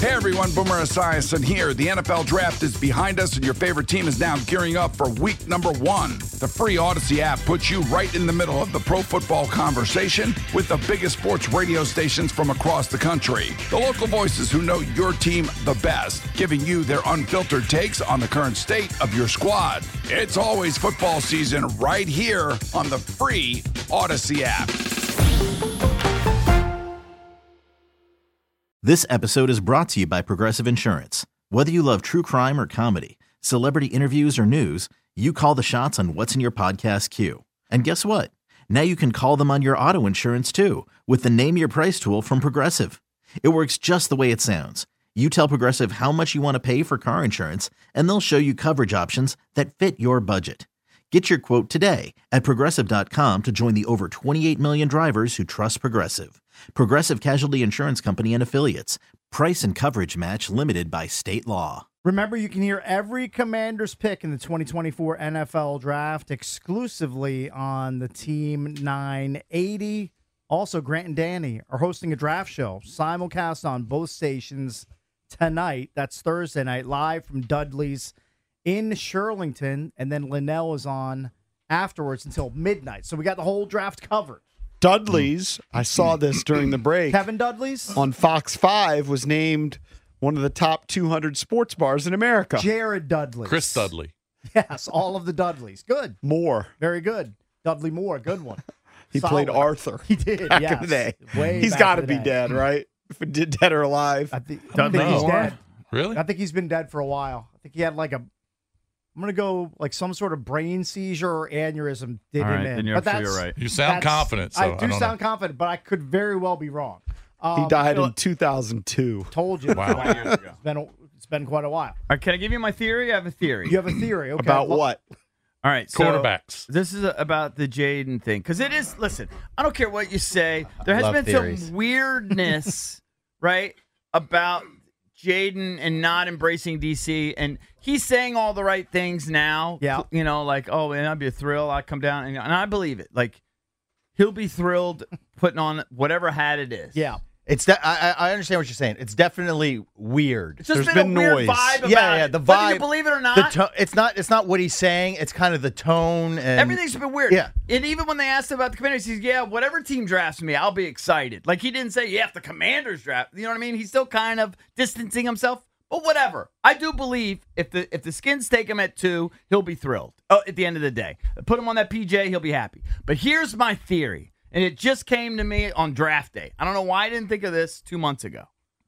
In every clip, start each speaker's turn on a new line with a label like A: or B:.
A: Hey everyone, Boomer Esiason here. The NFL Draft is behind us and your favorite team is now gearing up for week number 1. The free Odyssey app puts you right in the middle of the pro football conversation with the biggest sports radio stations from across the country. The local voices who know your team the best, giving you their unfiltered takes on the current state of your squad. It's always football season right here on the free Odyssey app.
B: This episode is brought to you by Progressive Insurance. Whether you love true crime or comedy, celebrity interviews or news, you call the shots on what's in your podcast queue. And guess what? Now you can call them on your auto insurance too with the Name Your Price tool from Progressive. It works just the way it sounds. You tell Progressive how much you want to pay for car insurance, and they'll show you coverage options that fit your budget. Get your quote today at Progressive.com to join the over 28 million drivers who trust Progressive. Progressive Casualty Insurance Company and Affiliates. Price and coverage match limited by state law.
C: Remember, you can hear every Commander's pick in the 2024 NFL Draft exclusively on the Team 980. Also, Grant and Danny are hosting a draft show, simulcast on both stations tonight. That's Thursday night, live from Dudley's in Shirlington, and then Linnell is on afterwards until midnight. So we got the whole draft covered.
D: Dudley's, I saw this during the break.
C: Kevin Dudley's?
D: On Fox 5 was named one of the top 200 sports bars in America.
C: Jared Dudley.
E: Chris Dudley.
C: Yes, all of the Dudleys. Good.
D: Moore.
C: Very good. Dudley Moore, good one.
D: He played Arthur.
C: He did,
D: back
C: yes.
D: in the day.
C: Way
D: He's
C: back
D: got to
C: in the
D: be
C: day.
D: dead, right? If it did dead or alive.
C: I think he's dead.
E: Really?
C: I think he's been dead for a while. I think he had I'm going to go like some sort of brain seizure or aneurysm did
F: All
C: him
F: right,
C: in.
F: then you're right.
E: You sound confident. So
C: I do
E: don't
C: sound
E: know.
C: confident, but I could very well be wrong.
D: He died in 2002.
C: Told you.
E: Wow.
C: It's been quite a while.
F: All right, can I give you my theory? I have a theory.
C: You have a theory. Okay.
D: About
C: Well,
D: what?
F: All right, so
E: Quarterbacks.
F: this is about the Jaden thing because it is. Listen, I don't care what you say. There has
G: love
F: been
G: theories.
F: some weirdness, right, about Jaden and not embracing DC, and he's saying all the right things now.
C: Yeah.
F: You know, like, oh, man, I'd be a thrill. I come down, and I believe it. Like, he'll be thrilled putting on whatever hat it is.
C: Yeah.
G: It's I understand what you're saying. It's definitely weird.
F: It's just
D: There's
F: been a
D: been
F: weird
D: noise.
F: vibe about
G: Yeah,
F: it.
G: the
F: Whether you
G: vibe-
F: believe it or
G: The
F: not,
G: it's not what he's saying. It's kind of the tone and
F: everything's been weird.
G: Yeah.
F: And even when they asked him about the Commanders, he's, yeah, whatever team drafts me, I'll be excited. Like, he didn't say, yeah, if the Commanders draft. You know what I mean? He's still kind of distancing himself. But whatever. I do believe if the Skins take him at 2, he'll be thrilled. Oh, at the end of the day. Put him on that PJ, he'll be happy. But here's my theory. And it just came to me on draft day. I don't know why I didn't think of this 2 months ago.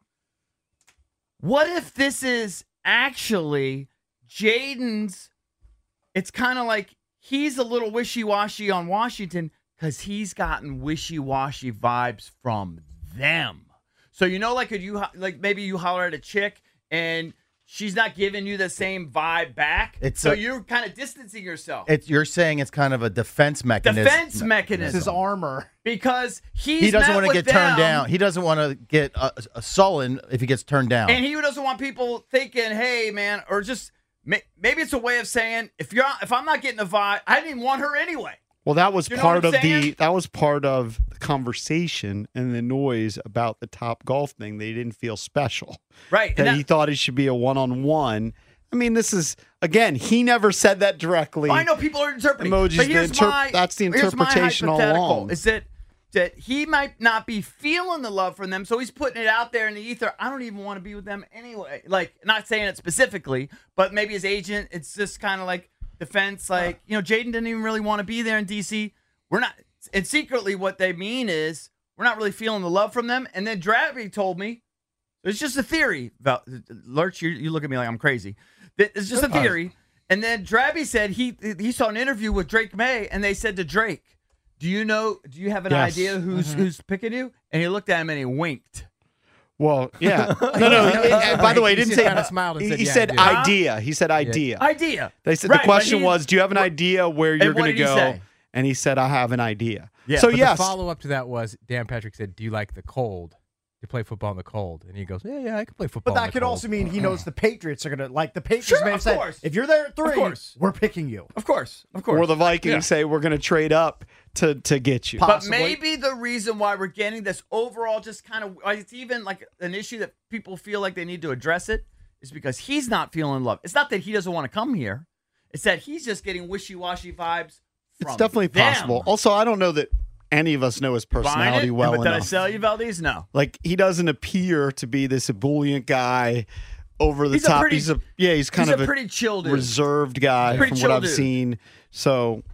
F: What if this is actually Jaden's? It's kind of like he's a little wishy-washy on Washington because he's gotten wishy-washy vibes from them. So, you know, like maybe you holler at a chick and she's not giving you the same vibe back. So you're kind of distancing yourself.
G: you're saying it's kind of a defense mechanism.
F: Defense mechanism.
C: This is armor.
F: Because
G: He doesn't want to get turned
F: them,
G: down. He doesn't want to get a sullen if he gets turned down.
F: And he doesn't want people thinking, hey, man, or just maybe it's a way of saying, if I'm not getting the vibe, I didn't even want her anyway.
D: Well, that was
F: You know
D: part
F: what
D: of
F: I'm saying?
D: that was part of the conversation and the noise about the Top Golf thing. They didn't feel special.
F: Right.
D: That
F: And
D: he thought it should be a one-on-one. I mean, this is again, he never said that directly.
F: I know people are interpreting.
D: Emojis,
F: but here's
D: that's the
F: here's my
D: interpretation all
F: hypothetical,
D: along.
F: Is that he might not be feeling the love from them, so he's putting it out there in the ether. I don't even want to be with them anyway. Like, not saying it specifically, but maybe his agent, it's just kind of like defense. Like, you know, Jaden didn't even really want to be there in D.C. We're not, and secretly what they mean is we're not really feeling the love from them. And then Drabby told me, it's just a theory. Lurch, you look at me like I'm crazy. It's just a theory. And then Drabby said he saw an interview with Drake May, and they said to Drake, do you have an
D: Yes.
F: idea who's picking you? And he looked at him and he winked.
D: Well, yeah. No. By the way, he didn't say.
H: Kind of smiled and said,
D: He
H: yeah,
D: said
H: I did.
D: idea. He said idea.
F: Idea.
D: They said
F: Right,
D: the question
F: but
D: was, do you have an idea where you're
F: what
D: going to
F: did he
D: go?
F: say?
D: And he said, I have an idea.
F: Yeah,
D: So
H: But
D: yes,
H: the follow-up to that was Dan Patrick said, do you like the cold?
E: to play football in the cold, and he goes, yeah, I can play football.
C: But
E: in
C: that
E: the
C: could
E: cold.
C: also mean he knows the Patriots are going to, like the Patriots
F: Sure,
C: may have
F: of
C: said,
F: course.
C: if you're there at 3,
F: course.
C: we're picking you.
F: Of course.
D: Or the Vikings
A: Yeah.
D: say we're going to trade up to get you.
C: Pop-
F: But
C: Possibly.
F: maybe the reason why we're getting this overall just kind of, it's even like an issue that people feel like they need to address it, is because he's not feeling love. It's not that he doesn't want to come here. It's that he's just getting wishy-washy vibes from
D: It's definitely
F: them.
D: possible. Also, I don't know that any of us know his personality
F: Buying it?
D: well
F: But did I
D: enough.
F: sell you, Valdez? No.
D: Like, he doesn't appear to be this ebullient guy over the
F: He's a
D: top.
F: pretty-
D: he's kind
F: He's
D: of
F: a pretty chill dude.
D: reserved guy
F: Pretty
D: from
F: chill
D: what I've
F: dude.
D: seen. So,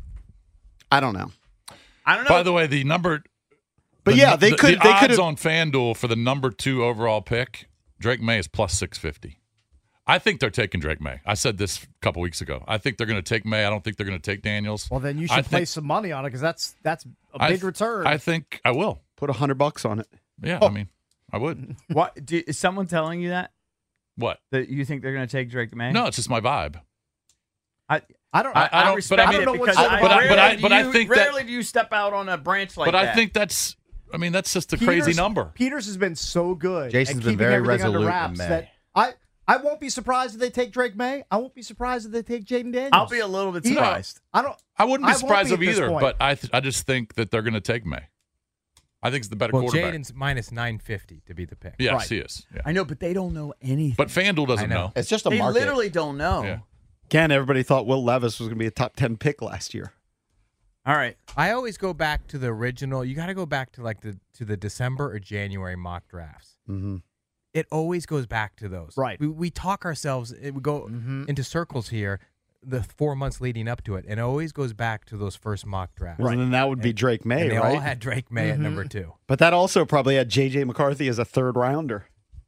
D: I don't know.
F: I don't know.
A: By the way, the number.
D: But
A: the,
D: yeah, they could.
A: The
D: They
A: odds
D: could have.
A: on FanDuel for the number 2 overall pick, Drake May is plus 650. I think they're taking Drake May. I said this a couple weeks ago. I think they're going to take May. I don't think they're going to take Daniels.
C: Well, then you
A: I
C: should
A: think-
C: place some money on it because that's a
A: I
C: big
A: th-
C: return.
A: I think I will.
D: Put $100 on it.
A: Yeah, I mean, I would.
F: What is someone telling you that
A: What?
F: you think they're going to take Drake May?
A: No, it's just my vibe.
C: I don't.
A: I don't-
F: respect
A: but I
F: it
C: mean-
F: because
C: but I-
A: but I think that-
F: rarely do you step out on a branch like
A: But
F: that.
A: I think that's just a crazy number.
C: Peters has been so good.
G: Jason's
C: at
G: been
C: keeping
G: very
C: everything under
G: resolute in
C: wraps
G: May.
C: that I won't be surprised if they take Drake May. I won't be surprised if they take Jaden Daniels.
F: I'll be a little bit
C: Either.
F: surprised.
C: I don't.
A: I wouldn't be
C: I won't
A: surprised
C: be
A: of
C: at this
A: either,
C: point.
A: but I just think that they're going to take May. I think it's the better
E: Well,
A: quarterback.
E: Jaden's minus 950 to be the pick.
A: Yes,
C: Right.
A: he is. Yeah.
F: I know, but they don't know anything.
A: But FanDuel doesn't
E: I know.
A: know.
G: It's just a
F: they
G: market.
F: literally don't know.
A: Yeah.
D: Again, everybody thought Will Levis was going to be a top 10 pick last year.
F: All right.
E: I always go back to the original. You got to go back to like the December or January mock drafts.
D: Mm-hmm.
E: It always goes back to those.
C: Right.
E: We talk ourselves. We go into circles here. The 4 months leading up to it, and it always goes back to those first mock drafts.
D: And then that would be Drake May,
E: And they
D: right?
E: all had Drake May at number 2.
D: But that also probably had J.J. McCarthy as a third rounder.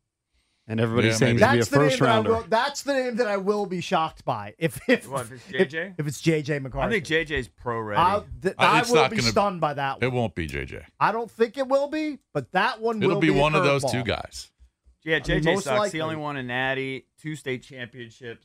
D: And everybody's
A: Yeah,
D: saying
A: maybe.
D: he's going to be a first rounder.
C: That's the name that I will be shocked by if
F: What, if it's JJ?
C: if it's JJ McCarthy.
F: I think JJ's pro ready.
C: I
A: It's
C: will
A: not
C: be
A: gonna-
C: stunned by that
A: It
C: one.
A: won't be JJ.
C: I don't think it will be, but that one
A: It'll
C: will
A: be
C: a
A: one of those
C: curveball.
A: two guys.
F: Yeah, JJ
C: most
F: sucks.
C: likely.
F: He only won a Natty, 2 state championships.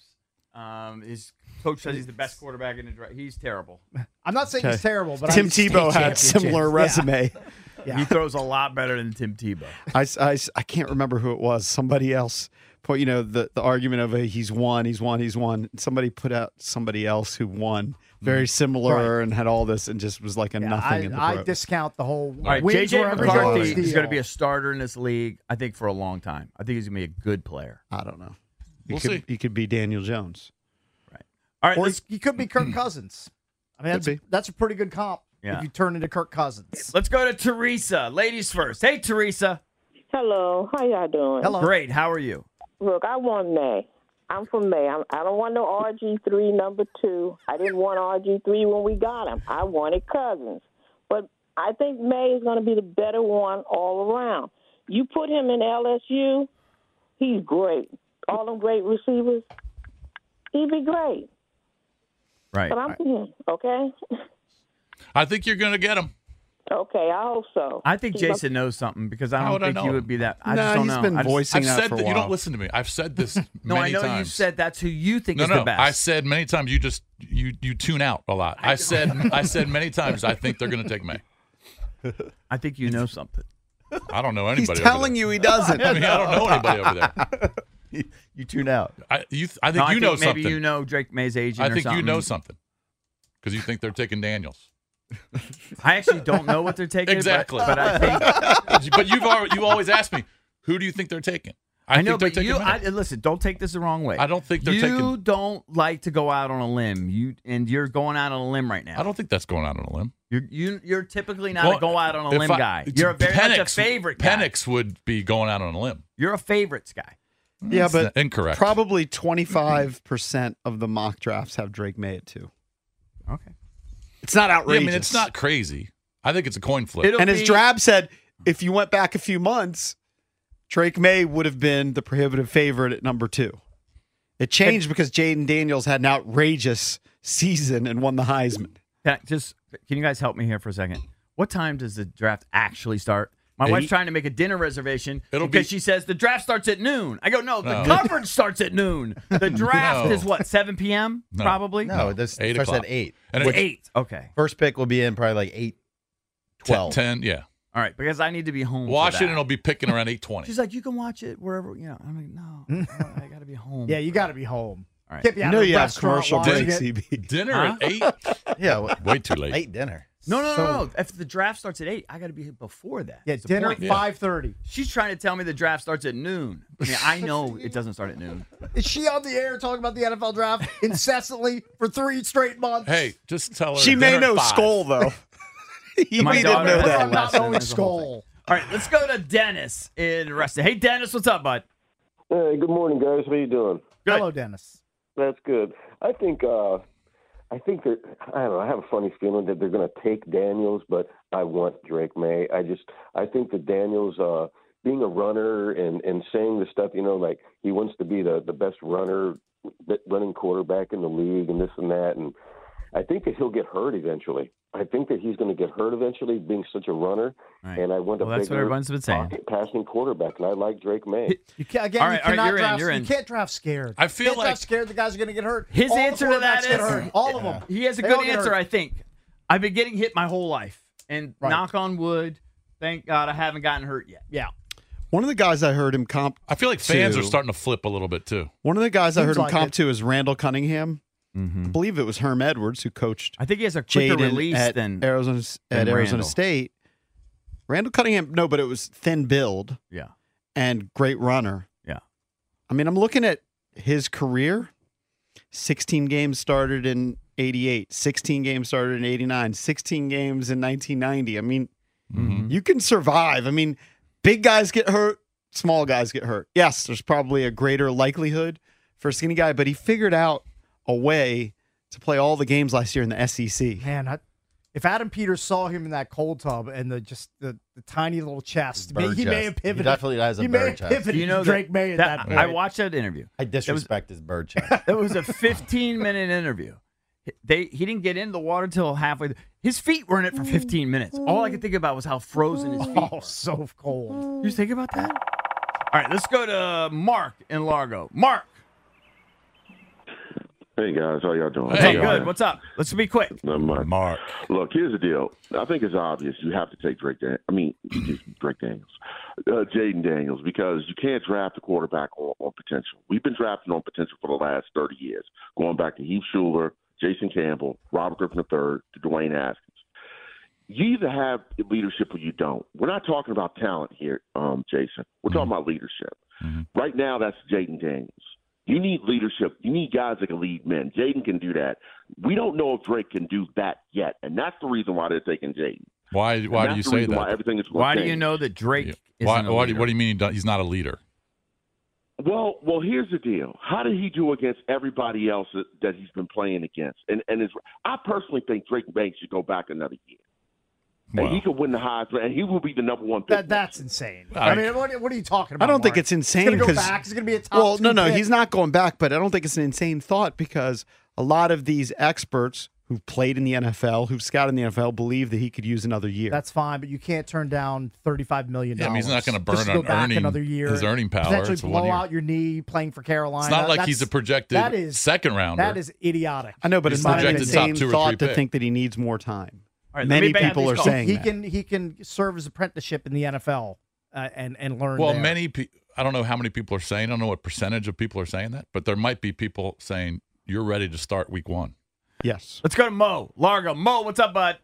F: His coach says he's the best quarterback in the draft. He's terrible.
C: I'm not saying
D: Okay.
C: he's terrible, but
D: Tim
C: state
D: Tebow had similar
C: championships.
D: resume.
C: Yeah.
F: He throws a lot better than Tim Tebow.
D: I can't remember who it was. Somebody else put, the argument of he's won. Somebody put out somebody else who won very similar and had all this and just was like a
C: Yeah,
D: nothing in the
C: I
D: pros.
C: discount the whole.
F: All right,
C: wins
F: JJ
C: wherever
F: McCarthy
C: goes
F: is
C: deal.
F: going to be a starter in this league, I think, for a long time. I think he's going to be a good player.
D: I don't know.
A: We'll see.
D: He could be Daniel Jones.
F: All right,
C: Or
F: let's,
C: he could be Kirk Cousins. I mean,
D: Could be.
C: that's a pretty good comp
F: Yeah.
C: if you turn into Kirk Cousins.
F: let's go to Teresa. Ladies first. Hey, Teresa.
H: Hello, how y'all doing?
C: Hello.
F: Great. How are you?
H: Look, I want May. I'm from May. I don't want no RG3 number 2. I didn't want RG3 when we got him. I wanted Cousins. But I think May is going to be the better one all around. You put him in LSU, he's great. All them great receivers, he'd be great.
F: Right.
H: But I'm for him, okay?
A: I think you're going to get him.
H: Okay, I hope so.
F: I think Jason knows something because I
A: How
F: don't
A: would I
F: think
A: know
F: he
A: him?
F: would be that. I
D: No,
F: just don't
D: he's
F: know.
D: been
F: I just-
D: voicing
A: I've
D: that
A: said
D: for a
A: that. You
D: while.
A: don't listen to me. I've said this
F: No,
A: many
F: I know
A: times.
F: you said that's who you think
A: No,
F: is
A: no.
F: the best.
A: I said many times. You just you tune out a lot. I said many times. I think they're going to take May.
F: I think you know something.
A: I don't know
D: He's
A: anybody.
D: telling
A: over
D: you he doesn't.
A: there. I mean, I don't know anybody over there.
G: You tune out.
A: I think
F: No,
A: you know
F: maybe
A: something.
F: you know Drake May's agent.
A: I
F: or
A: think
F: something.
A: you know something because you think they're taking Daniels.
F: I actually don't know what they're taking.
A: Exactly.
F: But I think
A: But you always ask me, who do you think they're taking?
F: I know.
A: think they're
F: But
A: taking
F: you,
A: May.
F: listen. Don't take this the wrong way.
A: I don't think they're
F: you
A: taking.
F: don't like to go out on a limb. You're going out on a limb right now.
A: I don't think that's going out on a limb.
F: You're typically not
A: Well,
F: a go out on a
A: if
F: limb guy. You're very much a favorite guy.
A: Penix would be going out on a limb.
F: You're a favorites guy.
D: Yeah, but
A: Incorrect.
D: probably 25% of the mock drafts have Drake May at 2.
F: Okay.
D: It's not
A: Yeah, I
D: outrageous.
A: mean, it's not crazy. I think it's a coin flip.
F: It'll
D: And as
F: be-
D: Drab said, if you went back a few months, Drake May would have been the prohibitive favorite at number 2. It changed because Jaden Daniels had an outrageous season and won the Heisman.
F: Can you guys help me here for a second? What time does the draft actually start? My wife's
A: 8.
F: trying to make a dinner reservation
A: It'll
F: because
A: be-
F: she says the draft starts at noon. I go, no, the
A: No.
F: coverage starts at noon. The draft
A: No.
F: is what, 7 p.m.
A: No.
F: probably?
G: No, this
A: 8
G: starts
A: o'clock.
G: at 8.
A: And
F: At 8. Okay.
G: First pick will be in probably like 8, 12.
A: 10, yeah.
F: All right, because I need to be home.
I: Washington
F: for
I: will
F: that.
I: be picking around 8:20.
F: She's like, you can watch it wherever. I'm like, no, I got to be home.
C: Yeah, you got to be home.
F: All right.
C: Can't be
D: You
C: out
D: know
C: of a
D: you have
C: restaurant
D: commercial
C: watching
D: breaks,
C: it.
D: CB.
I: Dinner
F: Huh?
I: at 8?
G: Yeah,
I: Way too late.
G: late dinner.
F: No. If the draft starts at 8, I got to be before that.
C: Yeah,
F: That's the
C: dinner
F: point.
C: at 5:30.
F: She's trying to tell me the draft starts at noon. I mean, I know it doesn't start at noon.
C: Is she on the air talking about the NFL draft incessantly for 3 straight months?
I: Hey, just tell her.
D: She may
I: dinner at
D: know
I: 5.
D: Skull, though. You
F: My
D: may didn't
F: daughter
D: know
F: has
D: that.
C: I'm not
F: lesson.
C: knowing
F: There's a whole
C: Skull.
F: All right, let's go to Dennis in Reston. Hey, Dennis, what's up, bud?
J: Hey, good morning, guys. How you doing?
F: Good.
C: Hello, Dennis.
J: That's good. I think that I don't know. I have a funny feeling that they're going to take Daniels, but I want Drake May. I think that Daniels, being a runner and saying the stuff, like he wants to be the best running quarterback in the league and this and that, and I think that he'll get hurt eventually. I think that he's going to get hurt eventually, being such a runner.
F: Right.
J: And I want a
F: Well, that's what
J: bigger
F: everyone's been saying.
J: passing quarterback, and I like Drake May.
C: You can't, again,
F: All right,
C: you cannot
F: you're in,
C: draft.
F: you're in.
C: You can't draft scared.
I: I feel
C: you can't
I: like-
C: draft scared the guys are going to get hurt.
F: His
C: All the
F: answer to that
C: quarterbacks get
F: is-
C: hurt. All of them.
F: He has a
C: They
F: good
C: all get
F: answer,
C: hurt.
F: I think. I've been getting hit my whole life. And
C: Right.
F: knock on wood, thank God I haven't gotten hurt yet.
C: Yeah.
D: One of the guys I heard him comp
I: I feel like fans
D: to-
I: are starting to flip a little bit too.
D: One of the guys I
C: Seems
D: heard him
C: like
D: comp
C: it.
D: to is Randall Cunningham.
F: Mm-hmm.
D: I believe it was Herm Edwards who coached
F: I think he has a quicker
D: Jaden
F: release
D: at
F: than
D: Arizona
F: Randall.
D: State. Randall Cunningham, no, but it was thin build
F: Yeah.
D: and great runner.
F: Yeah.
D: I mean, I'm looking at his career. 16 games started in 88, 16 games started in 89, 16 games in 1990. I mean, you can survive. I mean, big guys get hurt, small guys get hurt. Yes, there's probably a greater likelihood for a skinny guy, but he figured out a way to play all the games last year in the SEC.
C: Man, if Adam Peters saw him in that cold tub and the tiny little chest,
G: Bird
C: he may
G: chest.
C: have pivoted.
G: He definitely has a
C: He may
G: bird
C: have
G: chest.
C: pivoted
F: You know
C: to Drake May at that point.
F: I watched that interview.
G: I disrespect his bird chest.
F: It was a 15-minute interview. He didn't get into the water till halfway. His feet were in it for 15 minutes. All I could think about was how frozen his feet
C: Oh,
F: were.
C: so cold.
F: You think about that? All right, let's go to Mark in Largo. Mark.
J: Hey, guys. How y'all doing?
F: Hey,
I: Hey,
F: good. What's up? Let's be quick.
J: Not much.
I: Mark.
J: Look, here's the deal. I think it's obvious you have to take Drake Daniels, Jaden Daniels, because you can't draft a quarterback on potential. We've been drafting on potential for the last 30 years, going back to Heath Schuler, Jason Campbell, Robert Griffin III, to Dwayne Haskins. You either have leadership or you don't. We're not talking about talent here, Jason. We're talking about leadership. Right now, that's Jaden Daniels. You need leadership. You need guys that can lead men. Jaden can do that. We don't know if Drake can do that yet, and that's the reason why they're taking Jaden.
I: Why do you say
J: Why
I: that?
J: everything is
F: Why do you know that Drake isn't a
I: What
F: leader?
I: do you mean he's not a leader?
J: Well, here's the deal. How did he do against everybody else that he's been playing against? I personally think Drake Banks should go back another year.
I: Well.
J: And he could win the Heisman, and he will be the number one pick.
C: That's insane.
I: I-
C: I mean, what are you talking about?
D: I don't think
C: Mark?
D: it's insane
C: He's going to go
D: because
C: back. He's going to be a top
D: well,
C: 2
D: no,
C: pick.
D: he's not going back. But I don't think it's an insane thought because a lot of these experts who've played in the NFL, who've scouted in the NFL, believe that he could use another year.
C: That's fine, but you can't turn down $35 million.
I: Yeah, I mean, he's not gonna burn
C: just to go
I: on
C: back
I: earning
C: another year,
I: his earning power.
C: Potentially
I: It's a 1
C: blow
I: year.
C: out your knee playing for Carolina.
I: It's not like
C: That's-
I: he's a projected
C: that is-
I: second rounder.
C: That is idiotic.
D: I know, but
I: He's
D: it's not an
I: projected top
D: insane
I: 2 or 3
D: thought to
I: pick.
D: think that he needs more time.
F: All right, let
D: Many
F: me bang
D: people
F: these
D: are
F: calls.
D: saying
C: He can serve as apprenticeship in the NFL and learn.
I: Well,
C: there.
I: I don't know how many people are saying. I don't know what percentage of people are saying that, but there might be people saying you're ready to start week 1.
D: Yes.
F: Let's go to Mo. Largo. Mo, what's up, bud?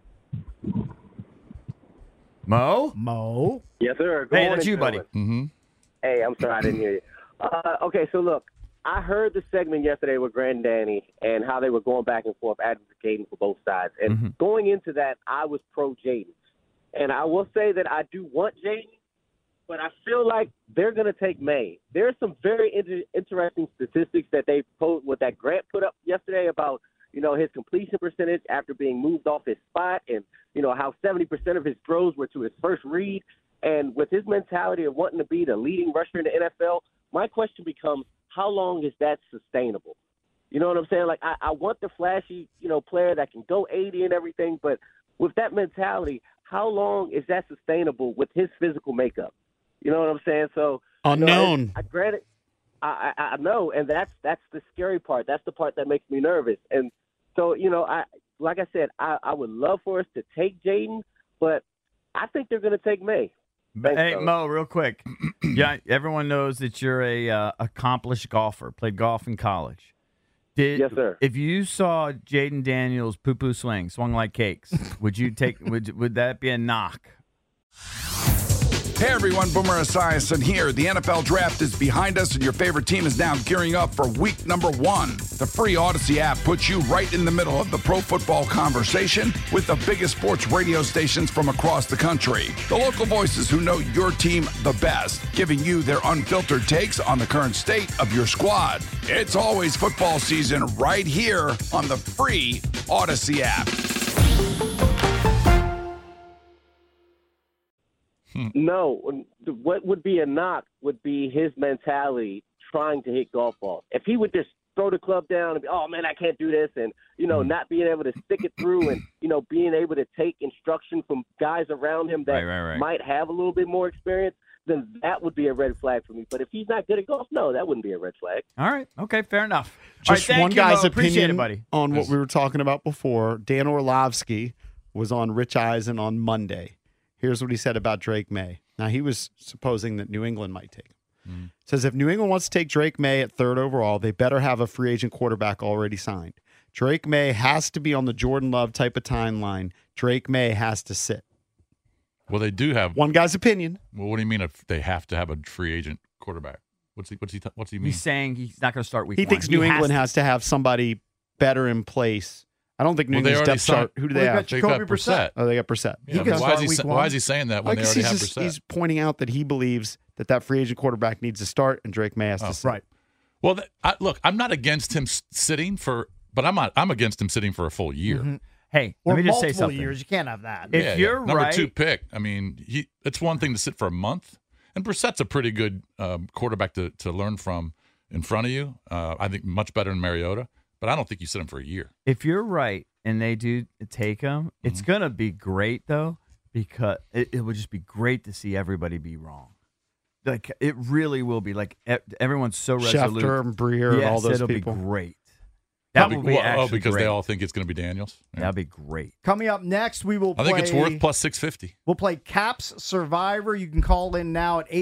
F: Mo?
K: Yes, sir. Good
F: Hey,
K: morning,
F: that's you, buddy.
K: gentlemen. Hey, I'm sorry I didn't hear you. Okay, so look, I heard the segment yesterday with Grant and Danny and how they were going back and forth advocating for both sides. And going into that, I was pro Jaden. And I will say that I do want Jaden, but I feel like they're going to take May. There are some very interesting statistics that they that Grant put up yesterday about, his completion percentage after being moved off his spot and, how 70% of his throws were to his first read. And with his mentality of wanting to be the leading rusher in the NFL, my question becomes, how long is that sustainable? You know what I'm saying? Like, I want the flashy, player that can go 80 and everything, but with that mentality, how long is that sustainable with his physical makeup? You know what I'm saying? So
D: Unknown.
K: Granted, I know, and that's the scary part. That's the part that makes me nervous. And so, like I said, I would love for us to take Jaden, but I think they're going to take May. Thanks,
F: Hey,
K: fellas.
F: Mo, real quick. Yeah, everyone knows that you're a accomplished golfer. Played golf in college.
K: Yes, sir.
F: If you saw Jaden Daniels' poo-poo swing, swung like cakes, would you take? Would that be a knock?
A: Hey everyone, Boomer Esiason here. The NFL Draft is behind us and your favorite team is now gearing up for week number 1. The free Odyssey app puts you right in the middle of the pro football conversation with the biggest sports radio stations from across the country. The local voices who know your team the best, giving you their unfiltered takes on the current state of your squad. It's always football season right here on the free Odyssey app.
K: No, what would be a knock would be his mentality trying to hit golf balls. If he would just throw the club down and be, oh, man, I can't do this, and, not being able to stick it through and, being able to take instruction from guys around him that
F: Right.
K: might have a little bit more experience, then that would be a red flag for me. But if he's not good at golf, no, that wouldn't be a red flag.
F: All right. Okay, fair enough.
D: Just
F: All right,
D: one
F: thank you,
D: guy's
F: Mo. Appreciate
D: opinion
F: it, buddy.
D: on what we were talking about before. Dan Orlovsky was on Rich Eisen on Monday. Here's what he said about Drake May. Now, he was supposing that New England might take him. Says if New England wants to take Drake May at 3rd overall, they better have a free agent quarterback already signed. Drake May has to be on the Jordan Love type of timeline. Drake May has to sit.
I: Well, they do have
D: one guy's opinion.
I: Well, what do you mean if they have to have a free agent quarterback? What's he mean?
F: He's saying he's not going to start week
D: He
F: 1.
D: thinks New England has to have somebody better in place. I don't think New England's depth chart. Who do they have?
I: They got Brissett.
D: Oh, they got Brissett.
I: Yeah, but why is he saying that when they already have Brissett?
D: He's pointing out that he believes that free agent quarterback needs to start and Drake May has to sit.
C: Right.
I: Well, look, I'm not against him sitting but I'm against him sitting for a full year.
C: Mm-hmm.
F: Hey,
C: Or
F: let me just say
C: multiple
F: something.
C: years. You can't have that.
F: If you're
I: number
F: right,
I: 2 pick, I mean, it's one thing to sit for a month, and Brissett's a pretty good quarterback to learn from in front of you. I think much better than Mariota, but I don't think you sit him for a year.
F: if you're right and they do take him, it's going to be great, though, because it would just be great to see everybody be wrong. Like, it really will be. Like, everyone's so resolute.
D: Schefter and Breer and all those
F: it'll
D: people.
F: be great. That would be actually
I: because
F: great.
I: they all think it's going to be Daniels. Yeah.
F: That'd be great.
C: Coming up next, we will
I: I
C: play.
I: think it's worth plus 650.
C: We'll play Caps Survivor. You can call in now at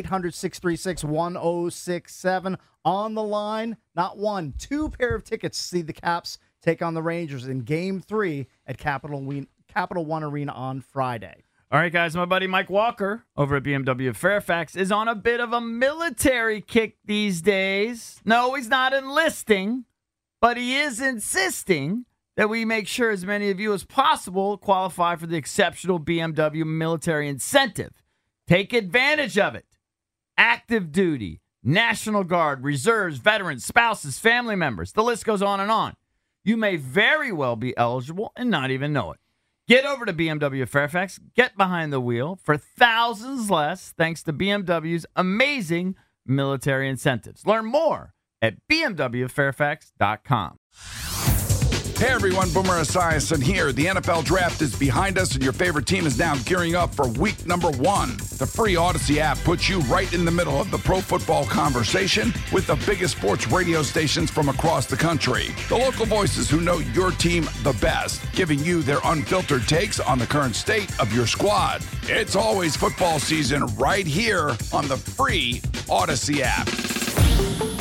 C: 800-636-1067. On the line, not 1, 2 pair of tickets to see the Caps take on the Rangers in Game 3 at Capital One Arena on Friday.
F: All right, guys, my buddy Mike Walker over at BMW of Fairfax is on a bit of a military kick these days. No, he's not enlisting, but he is insisting that we make sure as many of you as possible qualify for the exceptional BMW military incentive. Take advantage of it. Active duty, National Guard, reserves, veterans, spouses, family members. The list goes on and on. You may very well be eligible and not even know it. Get over to BMW Fairfax, get behind the wheel for thousands less thanks to BMW's amazing military incentives. Learn more at bmwfairfax.com.
A: Hey everyone, Boomer Esiason here. The NFL Draft is behind us and your favorite team is now gearing up for week number 1. The free Odyssey app puts you right in the middle of the pro football conversation with the biggest sports radio stations from across the country. The local voices who know your team the best, giving you their unfiltered takes on the current state of your squad. It's always football season right here on the free Odyssey app.